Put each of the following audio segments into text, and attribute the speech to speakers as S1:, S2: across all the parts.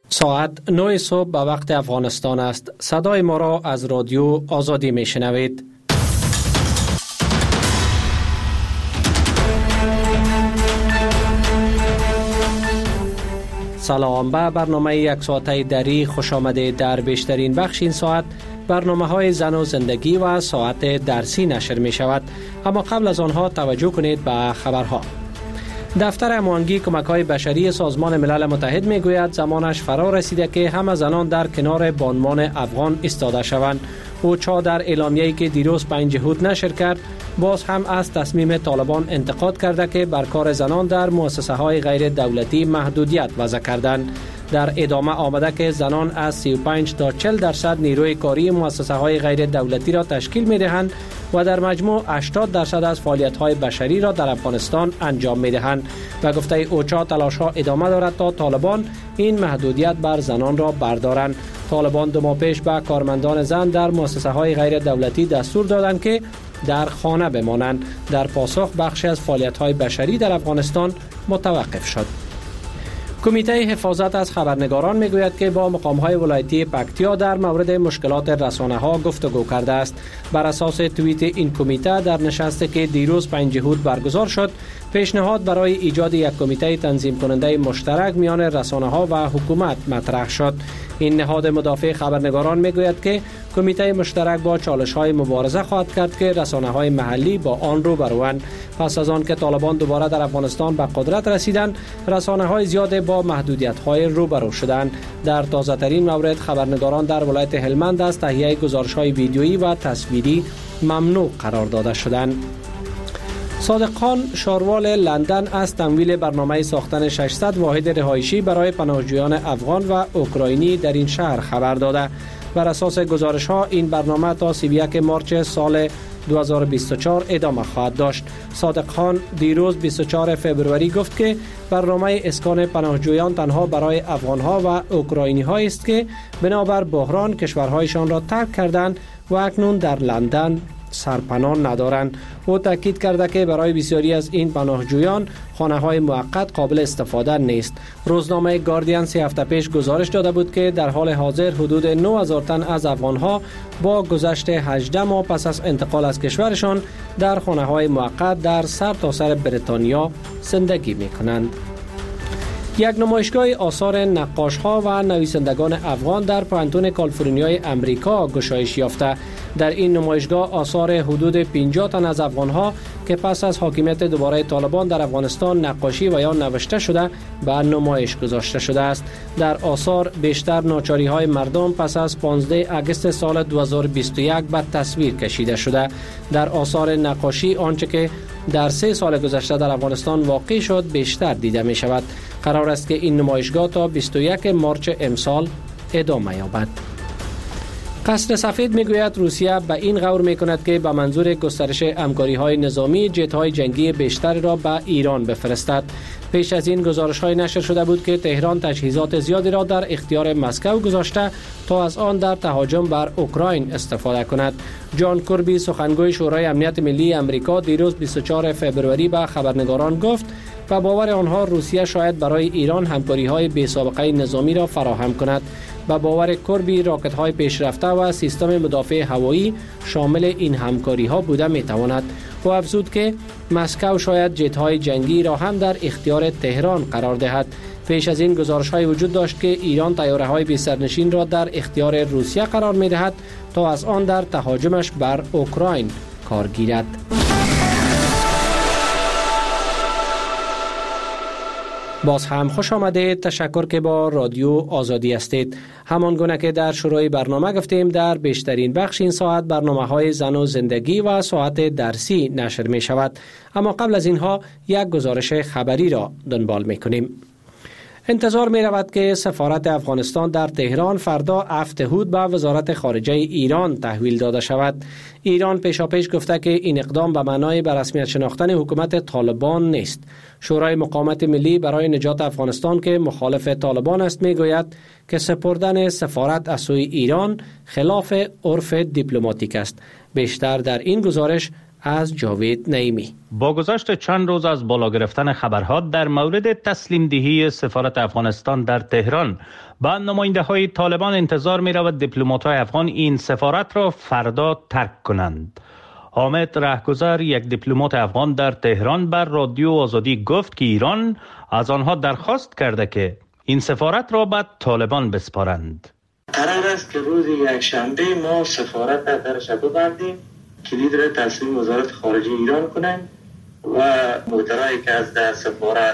S1: ساعت 9 صبح به وقت افغانستان است. صدای ما را از رادیو آزادی می شنوید. سلام، به برنامه یک ساعته دری خوش آمده. در بیشترین بخش این ساعت برنامه های زن و زندگی و ساعت درسی نشر می شود. اما قبل از آنها توجه کنید به خبرها. دفتر هماهنگی کمک‌های بشری سازمان ملل متحد می‌گوید زمانش فرا رسیده که همه زنان در کنار بانوان افغان ایستاده شوند. اوچا در اعلامیه‌ای که دیروز 5 جهود نشر کرد، باز هم از تصمیم طالبان انتقاد کرده که بر کار زنان در مؤسسه‌های غیر دولتی محدودیت وضع کردند. در ادامه آمده که زنان از 35 تا 40% نیروی کاری مؤسسه‌های غیر دولتی را تشکیل می‌دهند و در مجموع 80% از فعالیت‌های بشری را در افغانستان انجام می‌دهند. و گفته اوچا تلاش‌ها ادامه دارد تا طالبان این محدودیت بر زنان را بردارند. طالبان 2 ماه پیش به کارمندان زن در مؤسسه‌های غیر دولتی دستور دادند که در خانه بمانند. در پاسخ بخشی از فعالیت‌های بشری در افغانستان متوقف شد. کمیته حفاظت از خبرنگاران میگوید که با مقام‌های ولایتی پکتیا در مورد مشکلات رسانه‌ها گفتگو کرده است. بر اساس توییت این کمیته در نشستی که دیروز 5 جهود برگزار شد، پیشنهاد برای ایجاد یک کمیته تنظیم کننده مشترک میان رسانه‌ها و حکومت مطرح شد. این نهاد مدافع خبرنگاران میگوید که کمیته مشترک با چالش‌های مبارزه خواهد کرد که رسانه‌های محلی با آن روبروند. پس از آن که طالبان دوباره در افغانستان به قدرت رسیدند، رسانه‌های زیاد با محدودیت‌های روبرو شدند. در تازه‌ترین مورد خبرنگاران در ولایت هلمند از تهیه گزارش‌های ویدیویی و تصویری ممنوع قرار داده شدند. صادق خان شاروال لندن از تمویل برنامه ساختن 600 واحد رهایشی برای پناهجویان افغان و اوکراینی در این شهر خبر داده. بر اساس گزارش‌ها این برنامه تا 31 مارس سال 2024 ادامه خواهد داشت. صادق خان دیروز 24 فبروری گفت که برنامه اسکان پناهجویان تنها برای افغان‌ها و اوکراینی‌ها است که بنابر بحران کشورهایشان را ترک کردند و اکنون در لندن سرپناه ندارند. او تاکید کرده که برای بسیاری از این پناهجویان خانه‌های موقت قابل استفاده نیست. روزنامه گاردین 3 هفته پیش گزارش داده بود که در حال حاضر حدود 9000 تن از افغان‌ها با گذشت 18 ماه پس از انتقال از کشورشان در خانه‌های موقت در سرتاسر بریتانیا زندگی می‌کنند. یک نمایشگاه آثار نقاش‌ها و نویسندگان افغان در پوهنتون کالیفرنیای امریکا گشایش یافته. در این نمایشگاه آثار حدود 50 تن از افغان‌ها که پس از حاکمیت دوباره طالبان در افغانستان نقاشی و یا نوشته شده به نمایش گذاشته شده است. در آثار بیشتر ناچاری‌های مردم پس از 15 آگوست سال 2021 به تصویر کشیده شده. در آثار نقاشی آنچه که در 3 سال گذشته در افغانستان واقع شد بیشتر دیده می شود. قرار است که این نمایشگاه تا 21 مارس امسال ادامه یابد. قصر سفید میگوید روسیه به این غور میکند که به منظور گسترش همکاری‌های نظامی جت‌های جنگی بیشتر را به ایران بفرستد. پیش از این گزارش‌های نشر شده بود که تهران تجهیزات زیادی را در اختیار مسکو گذاشته تا از آن در تهاجم بر اوکراین استفاده کند. جان کربی سخنگوی شورای امنیت ملی آمریکا دیروز 24 فبروری به خبرنگاران گفت و باور آنها روسیه شاید برای ایران همکاری‌های بی‌سابقه نظامی را فراهم کند. با باور کربی راکت‌های پیشرفته و سیستم مدافع هوایی شامل این همکاری‌ها بوده می‌تواند. او افزود که مسکو شاید جت‌های جنگی را هم در اختیار تهران قرار دهد. پیش از این گزارش‌های وجود داشت که ایران طیاره‌های بی‌سرنشین را در اختیار روسیه قرار می‌دهد تا از آن در تهاجمش بر اوکراین کار گیرد. باز هم خوش آمدید. تشکر که با رادیو آزادی هستید. همان گونه که در شروع برنامه گفتیم، در بیشترین بخش این ساعت برنامه‌های زن و زندگی و ساعت درسی نشر می شود. اما قبل از اینها یک گزارش خبری را دنبال می کنیم. انتظار می رود که سفارت افغانستان در تهران فردا 7 هود به وزارت خارجه ایران تحویل داده شود. ایران پیشاپیش گفته که این اقدام به معنای به رسمیت شناختن حکومت طالبان نیست. شورای مقاومت ملی برای نجات افغانستان که مخالف طالبان است میگوید که سپردن سفارت از سوی ایران خلاف عرف دیپلماتیک است. بیشتر در این گزارش از جاوید نعیمی.
S2: با گذشت چند روز از بالا گرفتن خبرها در مورد تسلیم دهی سفارت افغانستان در تهران با نماینده های طالبان انتظار می رود دیپلمات های افغان این سفارت را فردا ترک کنند. حامد رهگذر، یک دیپلمات افغان در تهران، بر رادیو آزادی گفت که ایران از آنها درخواست کرده که این سفارت را به طالبان بسپارند.
S3: قرار است که روز یکشنبه ما سفارت درش ببندیم، کلید را تسلیم وزارت خارجه ایران کنند و محتوایی که از در سفارت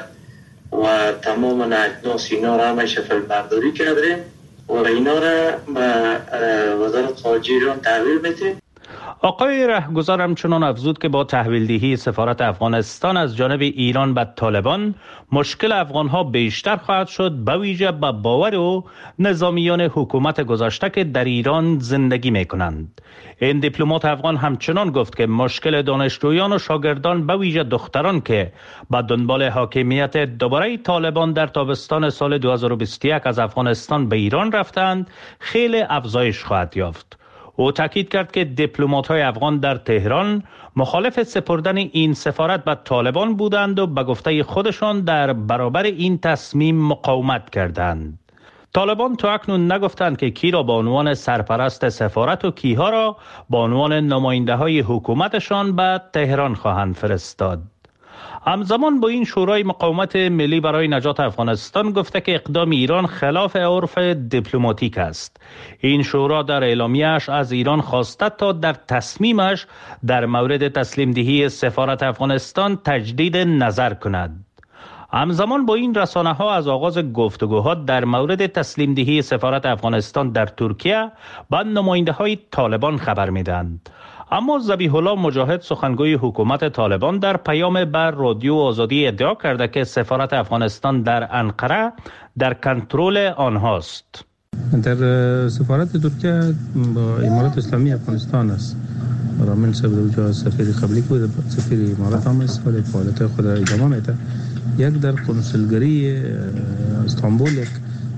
S3: و تمام اجناس اینا را همه شفل برداری کردیم و اینا را به وزارت خارجه ایران تحویل بدیم.
S2: آقای رهگذر همچنان افزود که با تحویل دهی سفارت افغانستان از جانب ایران به طالبان مشکل افغانها بیشتر خواهد شد، به ویژه به باور او نظامیان حکومت گذشته که در ایران زندگی می کنند. این دیپلمات افغان همچنان گفت که مشکل دانشجویان و شاگردان به ویژه دختران که به دنبال حاکمیت دوباره طالبان در تابستان سال 2021 از افغانستان به ایران رفتند خیلی افزایش خواهد یافت. او تاکید کرد که دیپلمات‌های افغان در تهران مخالف سپردن این سفارت به طالبان بودند و به گفته خودشان در برابر این تصمیم مقاومت کردند. طالبان تا اکنون نگفتند که کی را به عنوان سرپرست سفارت و کیها را به عنوان نماینده‌های حکومتشان به تهران خواهند فرستاد. همزمان با این شورای مقاومت ملی برای نجات افغانستان گفته که اقدام ایران خلاف عرف دیپلماتیک است. این شورا در اعلامیه‌اش از ایران خواسته تا در تصمیمش در مورد تسلیم دهی سفارت افغانستان تجدید نظر کند. همزمان با این رسانه‌ها از آغاز گفتگوها در مورد تسلیم دهی سفارت افغانستان در ترکیه با نماینده‌های طالبان خبر می‌دهند. اما ذبیح الله مجاهد، سخنگوی حکومت طالبان، در پیام بر رادیو آزادی ادعا کرده که سفارت افغانستان در انقره در کنترل آنهاست.
S4: در سفارت ترکیه با امارات اسلامی افغانستان است. برای منصب وجود سفیر قبلی بود، سفیر امارات هم است، ولی فعالیت خود را ادامه میده. یک در کنسولگری استانبول یک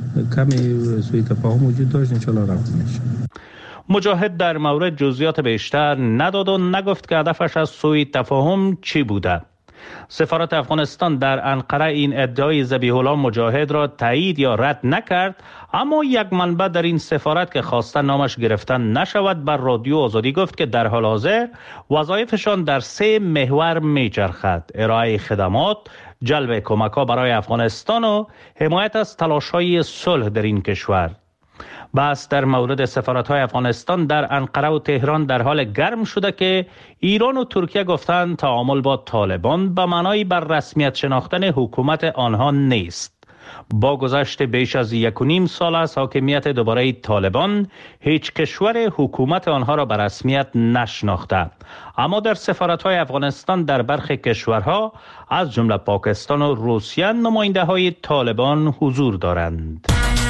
S4: کمی سوء تفاهم وجود داشت، ان شاء الله رفع میشه.
S2: مجاهد در مورد جزئیات بیشتر نداد و نگفت که هدفش از سوء تفاهم چی بوده. سفارت افغانستان در انقره این ادعای ذبیح الله مجاهد را تایید یا رد نکرد، اما یک منبع در این سفارت که خواسته نامش گرفته نشود بر رادیو آزادی گفت که در حال حاضر وظایفشان در 3 محور میچرخد: ارائه خدمات، جلب کمک‌ها برای افغانستان و حمایت از تلاش‌های صلح در این کشور. بحث در مورد سفارت‌های افغانستان در انقره و تهران در حال گرم شده که ایران و ترکیه گفتند تعامل با طالبان به معنای بر رسمیت شناختن حکومت آنها نیست. با گذشت بیش از 1.5 سال از حاکمیت دوباره طالبان، هیچ کشور حکومت آنها را به رسمیت نشناخته. اما در سفارت‌های افغانستان در برخی کشورها از جمله پاکستان و روسیه نماینده‌های طالبان حضور دارند.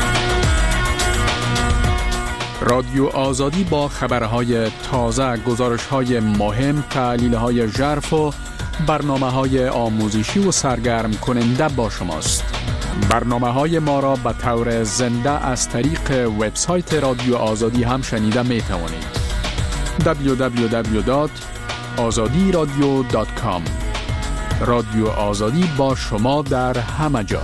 S5: رادیو آزادی با خبرهای تازه، گزارش‌های مهم، تحلیل‌های ژرف و برنامه‌های آموزشی و سرگرم کننده با شماست. برنامه‌های ما را به طور زنده از طریق وبسایت رادیو آزادی هم شنیده می‌توانید. www.azadiradio.com. رادیو آزادی با شما در همه جا.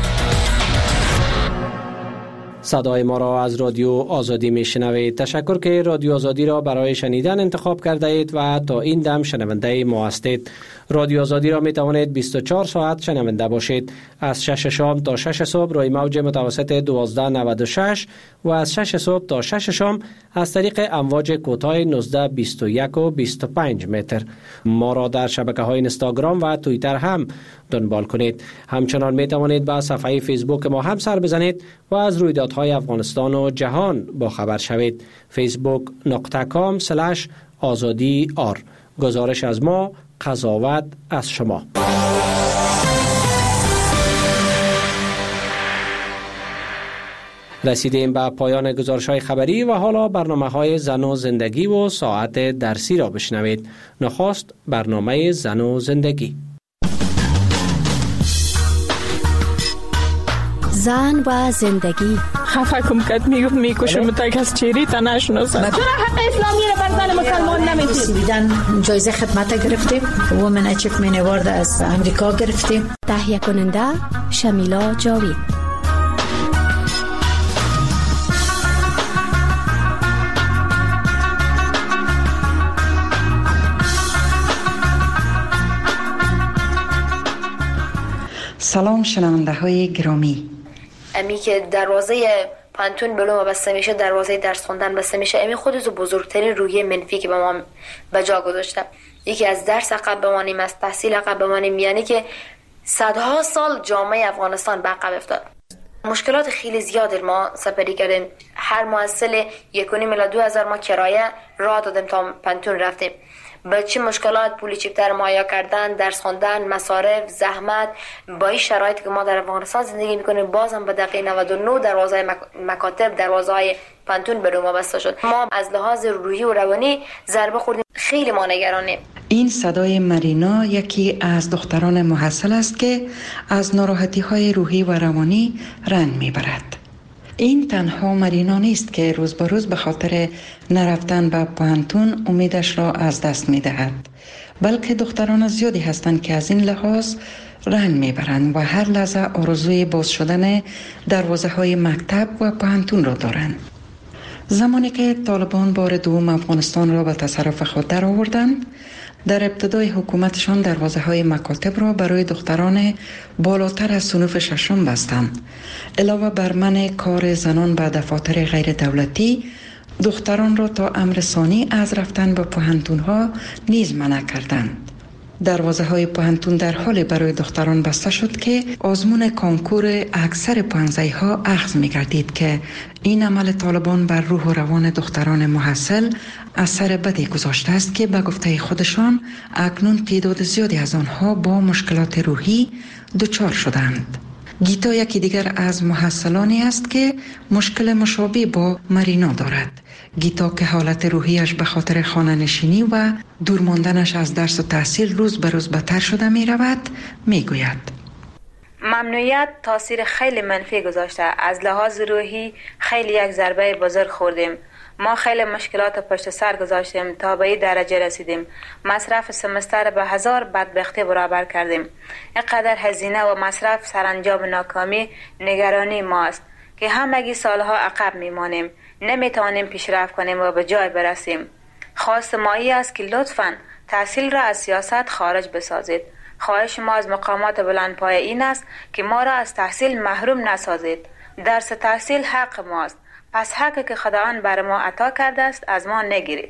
S1: صدای ما را از رادیو آزادی میشنوید. تشکر که رادیو آزادی را برای شنیدن انتخاب کرده اید و تا این دم شنونده ما هستید. رادیو آزادی را می توانید 24 ساعت شنونده باشید. از 6 شام تا 6 صبح روی موج متوسط 1296 و از 6 صبح تا 6 شام از طریق امواج کوتاه 19، 21 و 25 متر. ما را در شبکه‌های اینستاگرام و توییتر هم دنبال کنید. همچنان می توانید به صفحه فیسبوک ما هم سر بزنید و از رویدادهای افغانستان و جهان با خبر شوید. facebook.com/azadi.r. گزارش از ما، قضاوت از شما. رسیدیم به پایان گزارش‌های خبری و حالا برنامه‌های زن و زندگی و ساعت درسی را بشنوید. نخست برنامه زن و زندگی.
S6: زن و زندگی.
S7: خفه کم کد میکشم تا کس چیری تا نشناسم.
S8: چرا حق اسلامی رو بر زن مسلمان نمیدید؟
S9: جایزه خدمت گرفتیم. وومن اچیومنت اوارد از امریکا گرفتیم.
S6: تهیه کننده شمیلا جاوید.
S10: سلام شنونده های گرامی.
S11: امی که دروازه پانتون بلوم بسته میشه، دروازه درس خوندن بسته میشه، امی خودش بزرگترین روحیه منفی که به ما به جا گذاشته. یکی از درس عقب بمانیم، از تحصیل عقب بمانیم، یعنی که صدها سال جامعه افغانستان به عقب افتاد. مشکلات خیلی زیادی ما سپری کردیم. هر محصل 1.5 الی 2,000 ما کرایه راه دادیم تا پانتون رفتیم. با چه مشکلات پولی چیپتر مهیا کردن، درس خواندن، مصارف، زحمت، با این شرایطی که ما در افغانستان زندگی میکنیم، بازم به دقیقه 99 دروازه مکاتب، دروازه های پانتون به ما بسته شد. ما از لحاظ روحی و روانی ضربه خوردیم. خیلی ما نگرانیم.
S10: این صدای مرینا یکی از دختران محصل است که از ناراحتی های روحی و روانی رنج میبرد. این تنها مرینا نیست که روز به روز به خاطر نرفتن به پانتون امیدش را از دست می دهد، بلکه دختران زیادی هستند که از این لحاظ رنج می برند و هر لحظه آرزوی باز شدن دروازه های مکتب و پانتون را دارند. زمانی که طالبان بار دوم افغانستان را به تصرف خود در آوردند، در ابتدای حکومتشان دروازه های مکاتب را برای دختران بالاتر از صنف ششم بستند. علاوه بر منع کار زنان به دفاتر غیر دولتی، دختران را تا امر ثانی از رفتن به پوهنتون ها نیز منع کردند. دروازه های پوهنتون در حال برای دختران بسته شد که آزمون کنکور اکثر پوهنځی ها اخذ می گردید که این عمل طالبان بر روح و روان دختران محصل اثر بدی گذاشته است که به گفته خودشان اکنون تعداد زیادی از آنها با مشکلات روحی دچار شدند. گیتا یکی دیگر از محصلانی است که مشکل مشابه با مرینا دارد. گیتا که حالت روحیش به خاطر خانه نشینی و دور ماندنش از درس و تحصیل روز به روز بدتر شده می رود، می گوید:
S11: ممنوعیت تاثیر خیلی منفی گذاشته. از لحاظ روحی خیلی یک ضربه بزرگ خوردیم. ما خیلی مشکلات پشت سر گذاشتیم تا به این درجه رسیدیم. مصرف سمستر به 1000 بدبختی برابر کردیم. اینقدر هزینه و مصرف سرانجام ناکامی نگرانی ماست که همگی سالها عقب میمانیم. نمیتوانیم پیشرفت کنیم و به جای برسیم. خواست ما ای است که لطفاً تحصیل را از سیاست خارج بسازید. خواهش ما از مقامات بلندپایه این است که ما را از تحصیل محروم نسازید. درس تحصیل حق ماست. پس حقی که خداوند بر ما عطا کرده است از ما نگیرید.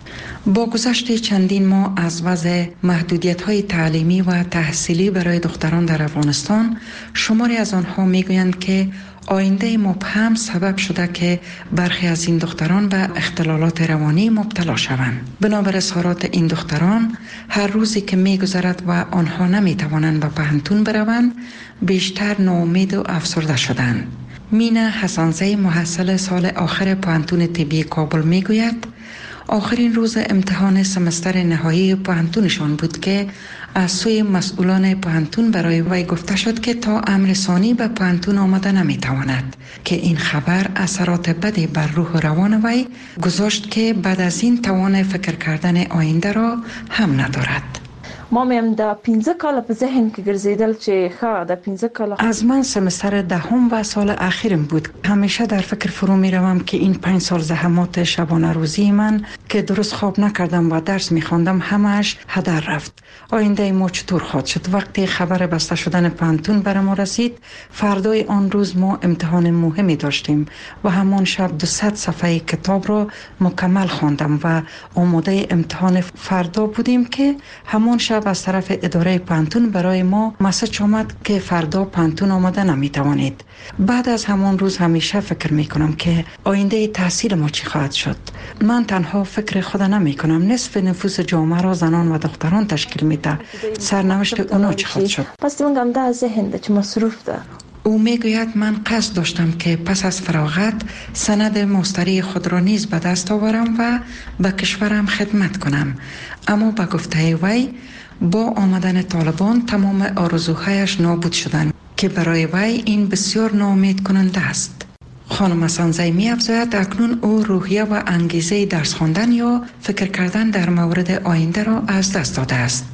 S10: با گذشت چندین ماه از وضع محدودیت‌های تعلیمی و تحصیلی برای دختران در افغانستان، شماری از آنها می‌گویند که آینده مبهم سبب شده که برخی از این دختران به اختلالات روانی مبتلا شوند. بنابر اظهارات این دختران، هر روزی که می‌گذرد و آنها نمی‌توانند به پوهنتون بروند، بیشتر ناامید و افسرده شدند. مینا حسنزی محصل سال آخر پوهنتون طبی کابل میگوید آخرین روز امتحان سمستر نهایی پوهنتونشان بود که از سوی مسئولان پوهنتون برای وی گفته شد که تا امر ثانی به پوهنتون آمده نمیتواند، که این خبر اثرات بدی بر روح و روان وی گذاشت که بعد از این توان فکر کردن آینده را هم ندارد.
S7: ما میم دا 15 کال په ذهن کې ګرځیدل چې ښه دا 15 کال
S10: از من سمستر دهم و سال اخیرم بود. همیشه در فکر فرو می روم که این 5 سال زحمات شبانه روزی من که درست خواب نکردم و درس می خواندم همش هدر رفت. آینده ما چطور خواهد شد؟ وقتی خبر بسته شدن پوهنتون بر ما رسید، فردای آن روز ما امتحان مهمی داشتیم و همان شب 200 صفحه کتاب را مکمل خواندم و آماده امتحان فردا بودیم که همان شب از طرف اداره پوهنتون برای ما مسج آمد که فردا پوهنتون آمده نمی توانید. بعد از همان روز همیشه فکر می کنم که آینده تحصیل ما چی خواهد شد. من تنها فکر خود نمی کنم، نصف نفوس جامعه را زنان و دختران تشکیل می ده. سرنوشت اونا چی خواهد شد؟
S7: پس دیمون ده ذهن ده چه مصروف ده.
S10: او می گوید من قصد داشتم که پس از فراغت سند مستری خود را نیز به دست آورم و به کشورم خدمت کنم، اما به گفته وی با آمدن طالبان تمام آرزوهایش نابود شدند. که برای وی این بسیار ناامید کننده است. خانم سانزی می افزاید اکنون او روحیه و انگیزه درس خواندن یا فکر کردن در مورد آینده را از دست داده است.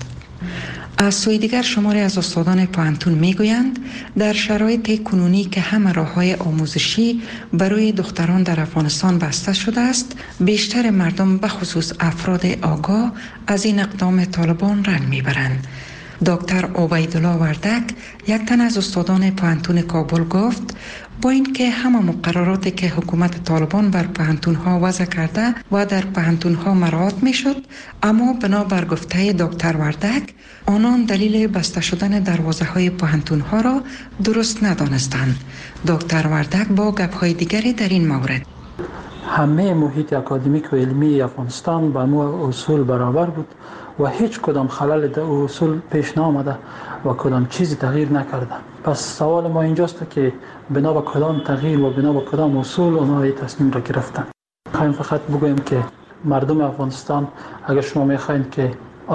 S10: از سوی دیگر شماری از استادان پوهنتون می گویند در شرایط کنونی که همه راه‌های آموزشی برای دختران در افغانستان بسته شده است، بیشتر مردم به خصوص افراد آگاه از این اقدام طالبان رنج می برند. دکتر عبیدالله وردک، یک تن از استادان پوهنتون کابل، گفت با اینکه همه مقرراتی که حکومت طالبان بر پوهنتون‌ها وضع کرده و در پوهنتون‌ها مراعات می‌شد، اما بنابر گفته دکتر وردک آنان دلیل بسته شدن دروازه‌های پوهنتون‌ها را درست ندانستند. دکتر وردک با گپ‌های دیگری در این مورد:
S12: همه محیط اکادمیک و علمی افغانستان با مو اصول برابر بود و هیچ کدام خلل در اصول پیش نامده و کدام چیزی تغییر نکرده. پس سوال ما اینجاست که بنا به کدام تغییر و بنا به کدام اصول اونها این تصمیم را گرفتن. خواهیم فقط بگویم که مردم افغانستان، اگر شما میخواین که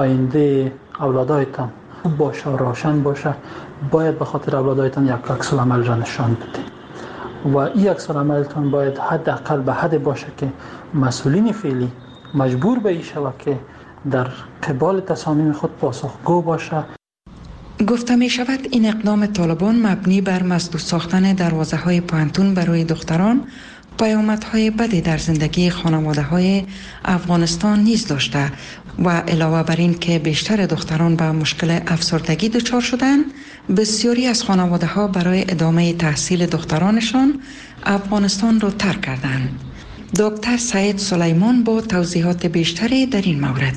S12: آینده اولادایتان خوب باشه و روشن باشه، باید به خاطر اولادایتان یک عکس العمل را نشان بدید و این عکس العملتان باید حداقل به حد باشه که مسئولین فعلی مجبور به این شود که در قبال تصامیم خود پاسخگو باشه.
S10: گفته می شود این اقدام طالبان مبنی بر مسدود ساختن دروازه‌های پوهنتون برای دختران پیامدهای بدی در زندگی خانواده‌های افغانستان نیز داشته و علاوه بر این که بیشتر دختران به مشکل افسردگی دچار شدند، بسیاری از خانواده‌ها برای ادامه تحصیل دخترانشان افغانستان را ترک کردند. دکتر سعید سلیمان با توضیحات بیشتری در این مورد: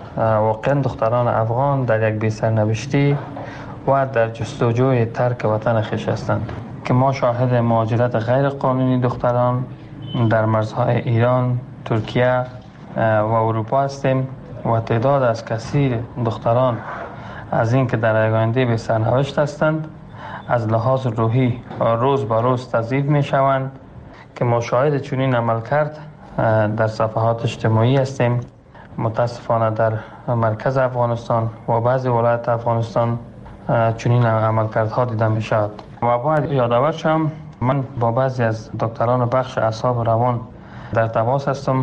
S13: واقعا دختران افغان در یک بی سرنوشتی و در جستجوی ترک وطن خویش هستند که ما شاهد مهاجرت غیر قانونی دختران در مرزهای ایران، ترکیه و اروپا هستیم و تعداد از کثیر دختران از این که در آینده به سرنوشت هستند از لحاظ روحی روز به روز تضعیف می شوند که مشاهده چنین عمل کرد در صفحات اجتماعی هستیم. متاسفانه در مرکز افغانستان و بعضی ولایت افغانستان چنین عملکردها دیده می شود و باید یادآور شم من با بعضی از دکتران بخش اعصاب روان در تماس هستم.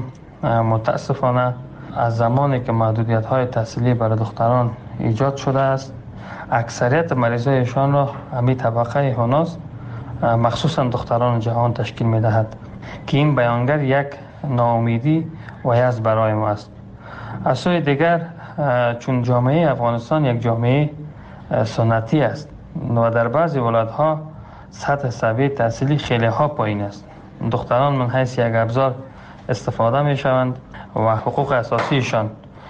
S13: متاسفانه از زمانی که محدودیت های تحصیلی برای دختران ایجاد شده است، اکثریت مریضایشان را همین طبقه هنوز مخصوصا دختران جوان تشکیل می دهد که این بیانگر یک ناامیدی و یأس برای ما است. از سوی دیگر چون جامعه افغانستان یک جامعه سنتی است و در بعضی ولایت‌ها سطح سویه تحصیلی خیلی ها پایین است، دختران من حیث یک ابزار استفاده می شوند و حقوق اساسیشان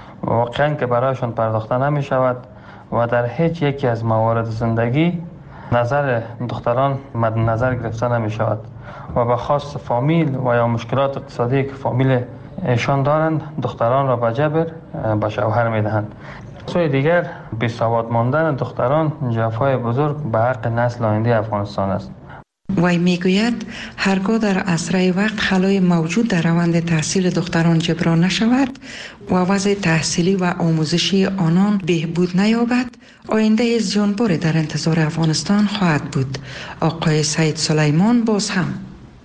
S13: واقعا که برایشان پرداخته نمی شود و در هیچ یکی از موارد زندگی نظر دختران مد نظر گرفته نمی شود و به خاص فامیل و یا مشکلات اقتصادی که فامیل ایشان دارند دختران را به جبر به شوهر می دهند. سوی دیگر بی‌سواد ماندن دختران جفای بزرگ به حق نسل آینده افغانستان است.
S10: وی میگوید هرگاه در اسرع وقت خلای موجود در روند تحصیل دختران جبران نشود و وضع تحصیلی و آموزشی آنان بهبود نیابد، آینده زیانباری در انتظار افغانستان خواهد بود. آقای سعید سلیمان باز هم: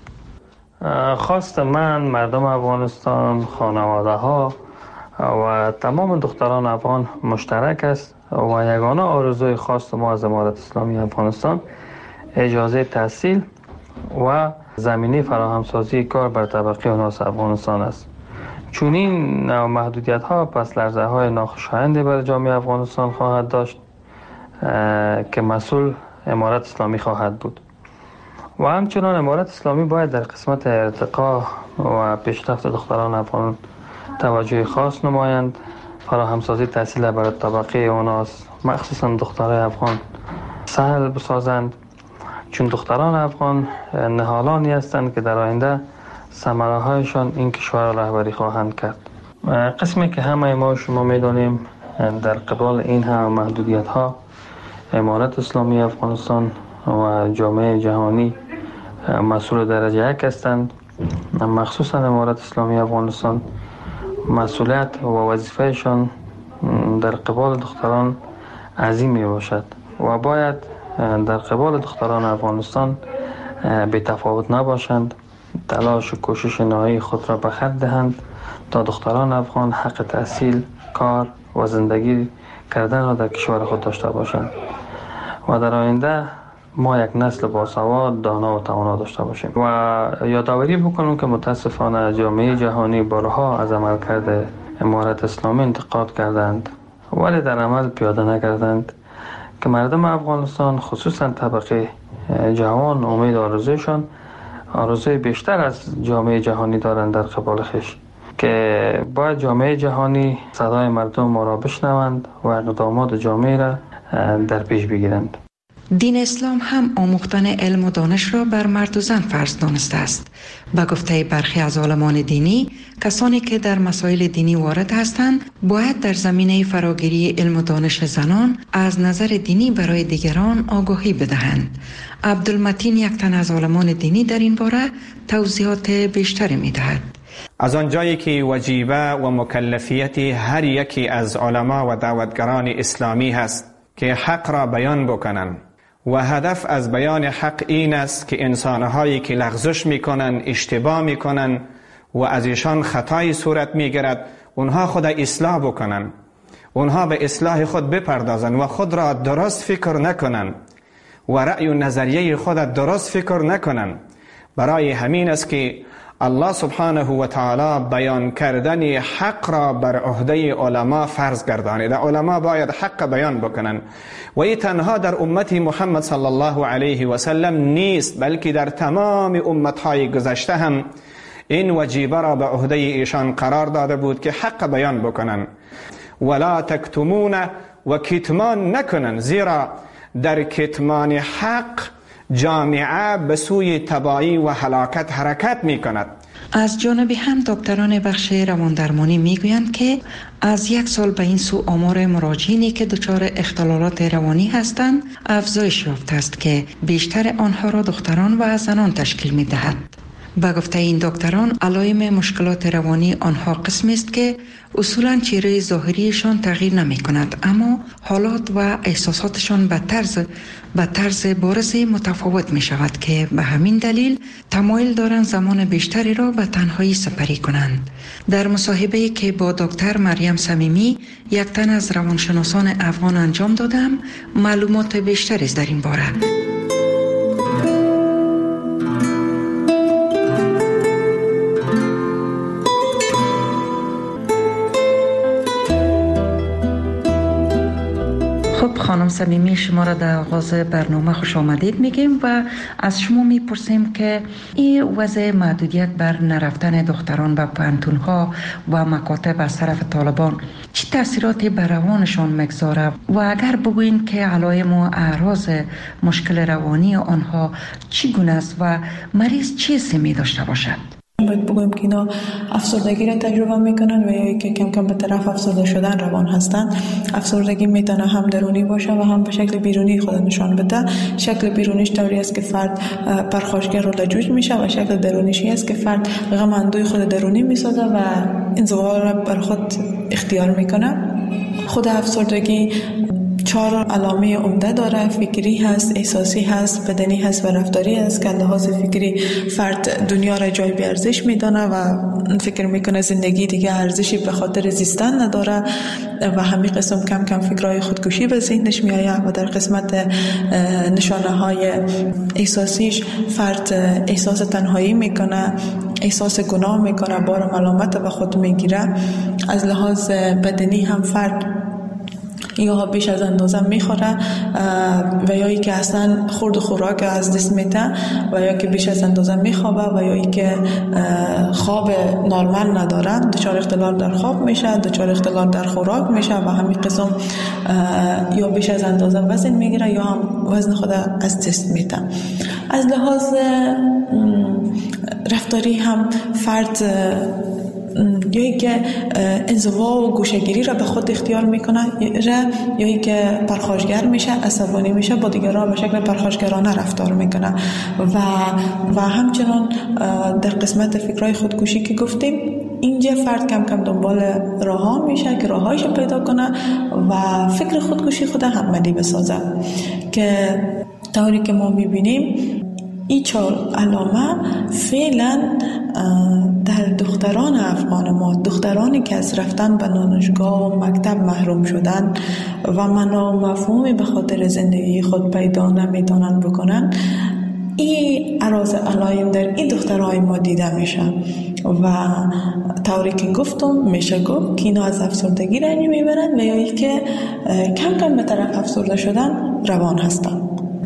S13: خواست من، مردم افغانستان، خانواده ها و تمام دختران افغان مشترک است و یگانه آرزوی خواست ما از امارت اسلامی افغانستان اجازه تحصیل و زمینه فراهمسازی کار بر طبقه ناس افغانستان است. چون این محدودیت ها پس لرزه های ناخوشایندی بر جامعه افغانستان خواهد داشت که مسئول امارت اسلامی خواهد بود و همچنان امارت اسلامی باید در قسمت ارتقا و پیشرفت دختران افغان توجه خاص نمایند، فراهمسازی تحصیل برای طبقه اوناس مخصوصا دخترای افغان سهل بسازند، چون دختران افغان نهالانی هستند که در آینده ثمره هایشان این کشور را رهبری خواهند کرد. قسمی که همه ما شما میدانیم در قبال این همه محدودیت ها امارت اسلامی افغانستان و جامعه جهانی مسئول درجه یک هستند، مخصوصا امارت اسلامی افغانستان مسئولیت و وظیفهشان در قبال دختران عظیم می باشد و باید در قبال دختران افغانستان بی تفاوت نباشند، تلاش و کوشش نهایی خود را به خط دهند تا دختران افغان حق تحصیل، کار و زندگی کردن را در کشور خود داشته باشند و در آینده ما یک نسل باسواد، دانا و توانا داشته باشیم. و یادآوری بکنم که متاسفانه جامعه جهانی بارها از عملکرد امارت اسلامی انتقاد کردند ولی در عمل پیاده نکردند که مردم افغانستان خصوصا طبقه جوان امید آرزوی بیشتر از جامعه جهانی دارند در قبال خویش، که باید جامعه جهانی صدای مردم ما را بشنوند و اقدامات جامعه را در پیش بگیرند.
S10: دین اسلام هم آموختن علم و دانش را بر مرد و زن فرض دانسته است. به گفته برخی از عالمان دینی، کسانی که در مسائل دینی وارد هستند باید در زمینه فراگیری علم و دانش زنان از نظر دینی برای دیگران آگاهی بدهند. عبدالمتین، یک تن از عالمان دینی، در این باره توضیحات بیشتری می‌دهد.
S14: از آنجایی که وجیبه و مکلفیت هر یکی از علما و دعوتگران اسلامی هست که حق را بیان بکنند و هدف از بیان حق این است که انسانهایی که لغزش میکنن، اشتباه میکنن و از ایشان خطای صورت میگیرد، اونها خود اصلاح بکنن، اونها به اصلاح خود بپردازن و خود را درست فکر نکنن و رأی و نظریه خود درست فکر نکنن. برای همین است که الله سبحانه و تعالی بیان کردن حق را بر عهده علما فرض گردانیده. علما باید حق بیان بکنن و این تنها در امت محمد صلی الله علیه و سلم نیست، بلکه در تمام امتهای گذشته هم این وجیبه را به عهده ایشان قرار داده بود که حق بیان بکنن. ولا تکتمون و کتمان نکنن، زیرا در کتمان حق جامعه به سوی تباهی و هلاکت حرکت می کند.
S10: از جانب هم دکتران بخش رواندرمانی می گویند که از یک سال به این سو آمار مراجعینی که دچار اختلالات روانی هستند افزایش یافته است که بیشتر آنها را دختران و زنان تشکیل می دهد. به گفته این دکتران، علائم مشکلات روانی آنها قسمی است که اصولا چهره ظاهریشان تغییر نمی کند، اما حالات و احساساتشان به طرز بارز متفاوت می شود که به همین دلیل تمایل دارند زمان بیشتری را به تنهایی سپری کنند. در مصاحبه‌ای که با دکتر مریم صمیمی، یک تن از روانشناسان افغان انجام دادم، معلومات بیشتری در این باره. خب خانم صمیمی، شما را در آغاز برنامه خوش آمدید میگیم و از شما میپرسیم که این وضع محدودیت بر نرفتن دختران به پوهنتون‌ها و مکاتب از طرف طالبان چه تاثیراتی بر روانشان میگذاره و اگر بگوین که علائم و اعراض مشکل روانی آنها چگونه است و مریض چه سمی داشته باشد؟
S15: باید بگویم که اینا افسردگی را تجربه میکنن و یا که کم کم به طرف افسرده شدن روان هستند. افسردگی میتونه هم درونی باشه و هم به شکل بیرونی خود نشان بده. شکل بیرونیش طوری است که فرد پرخاشگر و لجوج میشه و شکل درونیش است که فرد غم اندوی خود درونی میسازه و انزوا را بر خود اختیار میکنه. خود افسردگی 4 علامه عمده داره: فکری هست، احساسی هست، بدنی هست و رفتاری هست. که لحاظ فکری فرد دنیا را جای بی ارزش میدانه و فکر میکنه زندگی دیگه ارزشی به خاطر زیستن نداره و همین قسم کم کم فکرهای خودکشی به ذهنش میآید. و در قسمت نشانه های احساسیش فرد احساس تنهایی میکنه، احساس گناه میکنه، بار ملامت به خود میگیره. از لحاظ بدنی هم فرد یا بیش از اندازه میخوره و یا ای که اصلا خورد و خوراک از دست میده و یا که بیش از اندازه میخوابه و یا ای که خواب نرمال نداره، دچار اختلال در خواب میشه، دچار اختلال در خوراک میشه و همین قسم یا بیش از اندازه وزن میگیره یا هم وزن خود از دست میده. از لحاظ رفتاری هم فرد یا ای که انزوا و گوشه‌گیری را به خود اختیار میکنه یا ای که پرخاشگر میشه، عصبانی میشه، با دیگران به شکل پرخاشگرانه رفتار میکنه و همچنان در قسمت فکرهای خودکشی که گفتیم، اینجا فرد کم کم دنبال راه‌ها میشه که راه‌هایش پیدا کنه و فکر خودکشی خود عملی بسازه. که طوری که ما میبینیم این 4 علامه فعلا در دختران افغان ما، دخترانی که از رفتن به دانشگاه و مکتب محروم شدن و معنا و مفهومی به خاطر زندگی خود پیدا نمیتونن بکنن، این عراض علائم در این دخترهای ما دیده میشه و طوری که گفتم میشه گفت که اینا از افسردگی رنج میبرن و یا ای که کم کم به طرف افسرده شدن روان هستن.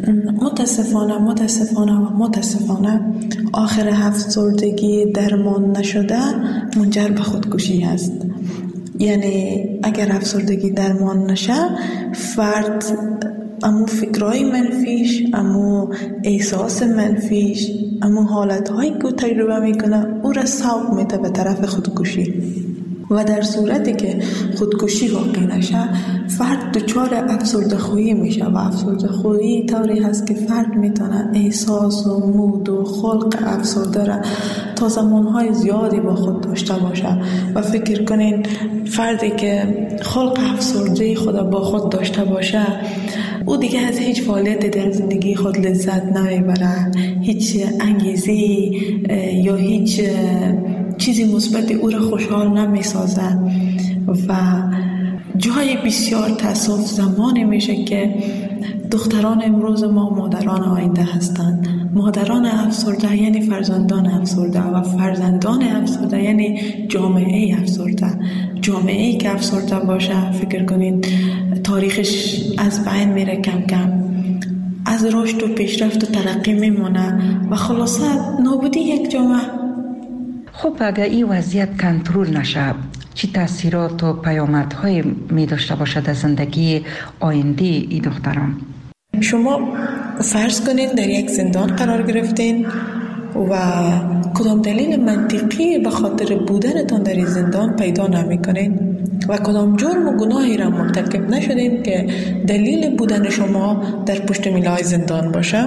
S15: متاسفانه آخر افسردگی درمان نشده منجر به خودکشی است. یعنی اگر افسردگی درمان نشه، فرد امو فکرهای منفیش، امو احساس منفیش، امو حالتهایی که تجربه میکنه او را سوق میده به طرف خودکشی و در صورتی که خودکشی واقع نشه فرد دچار افسرده‌خویی میشه و افسرده‌خویی طوری هست که فرد میتونه احساس و مود و خلق افسرده را تا زمانهای زیادی با خود داشته باشه و فکر کنین فردی که خلق افسرده خود با خود داشته باشه او دیگه از هیچ فعالیت در زندگی خود لذت نمیبره، هیچ انگیزه یا هیچ چیزی مثبت او را خوشحال نمیسازه و جای بسیار تأسف زمانی میشه که دختران امروز ما مادران آینده هستند. مادران افسرده یعنی فرزندان افسرده و فرزندان افسرده یعنی جامعه افسرده. جامعه‌ای که افسرده باشه فکر کنین تاریخش از بین میره، کم کم از رشد و پیشرفت و ترقی میمونه و خلاصه نابودی یک جامعه.
S10: خب اگر این وضعیت کنترل نشه چی تاثیرات و پیامدهای می داشته باشد از زندگی آینده ای دختران؟
S15: شما فرض کنین در یک زندان قرار گرفتین و کدام دلیل منطقی به خاطر بودنتان در این زندان پیدا نمی کنین و کدام جرم و گناهی را مرتکب نشدین که دلیل بودن شما در پشت میله‌های زندان باشه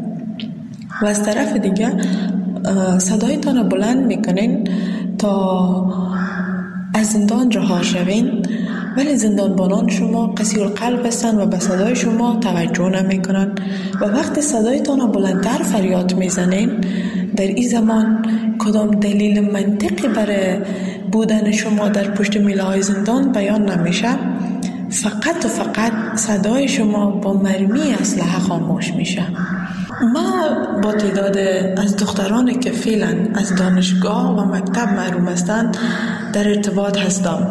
S15: و از طرف دیگه صدایتان را بلند میکنین تا از زندان رها شوین، ولی زندانبانان شما قسی القلب هستند و به صدای شما توجه نمیکنن و وقتی صدایتان را بلندتر فریاد میزنین در این زمان کدام دلیل منطقی برای بودن شما در پشت میله‌های زندان بیان نمیشه، فقط و فقط صدای شما با مرمی اسلحه خاموش میشه. ما با تعداد از دخترانی که فعلا از دانشگاه و مکتب محروم هستند در ارتباط هستم.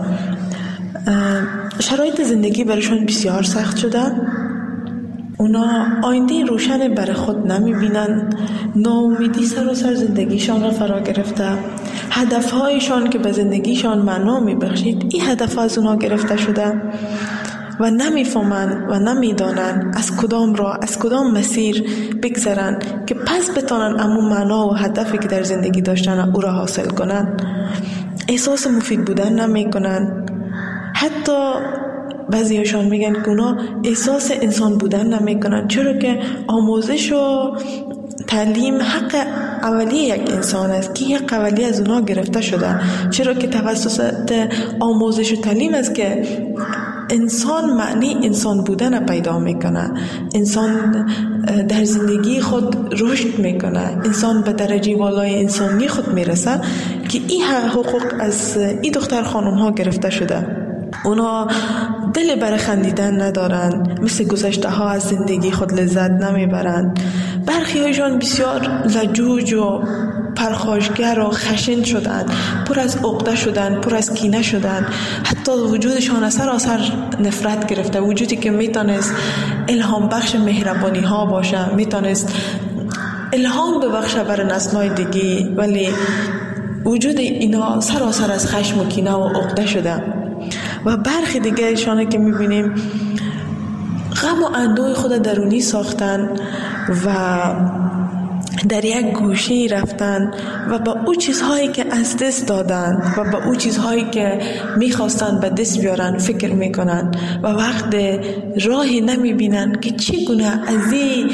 S15: شرایط زندگی برایشان بسیار سخت شده، اونا آینده روشن برای خود نمیبینن، ناامیدی سراسر زندگیشان را فرا گرفته، هدفهایشان که به زندگیشان معنا میبخشید این هدف از اونا گرفته شده و نمیفهمن و نمیدانن از کدام راه، از کدام مسیر بگذرن که پس بتانن امون معنا و هدفی که در زندگی داشتن او را حاصل کنن. احساس مفید بودن نمی کنن، حتی بعضیشان میگن که اونا احساس انسان بودن نمی کنن، چرا که آموزش و تعلیم حق اولیه یک انسان است که حق اولیه از اونا گرفته شده، چرا که توسط آموزش و تعلیم است که انسان معنی انسان بودن پیدا میکنه، انسان در زندگی خود رشد میکنه، انسان به درجه والای انسانی خود میرسه که این حقوق از این دختر خانم ها گرفته شده. اونا دل برای خندیدن ندارن، مثل گذشته ها از زندگی خود لذت نمیبرند. برخی هایشان بسیار لجوج و پرخاشگر و خشن شدند، پر از عقده شدند، پر از کینه شدند، حتی وجودشان سراسر نفرت گرفته. وجودی که میتونست الهام بخش مهربانی ها باشه، میتونست الهام ببخشه برای نسل‌های دیگه، ولی وجود اینا سراسر از خشم و کینه و عقده شده. و برخی دیگه ایشانه که میبینیم غم و اندوه خود درونی ساختن و در یک گوشه رفتن و با او چیزهایی که از دست دادن و با او چیزهایی که میخواستن به دست بیارن فکر میکنن و وقت راهی نمیبینن که چگونه از این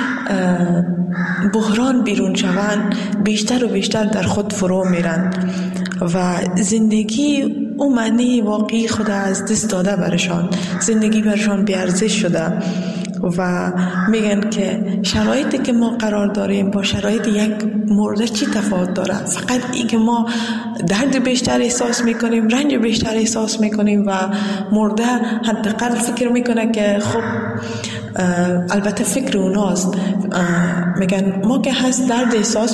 S15: بحران بیرون شوند، بیشتر و بیشتر در خود فرو میرن و زندگی او معنی واقعی خود از دست داده برشان، زندگی برشان بیارزش شده و میگن که شرایطی که ما قرار داریم با شرایط یک مرده چی تفاوت داره. فقط این که ما درد بیشتر احساس میکنیم، رنج بیشتر احساس میکنیم و مرده حداقل فکر میکنه که خب البته فکر اوناست، میگن ما که هست درد احساس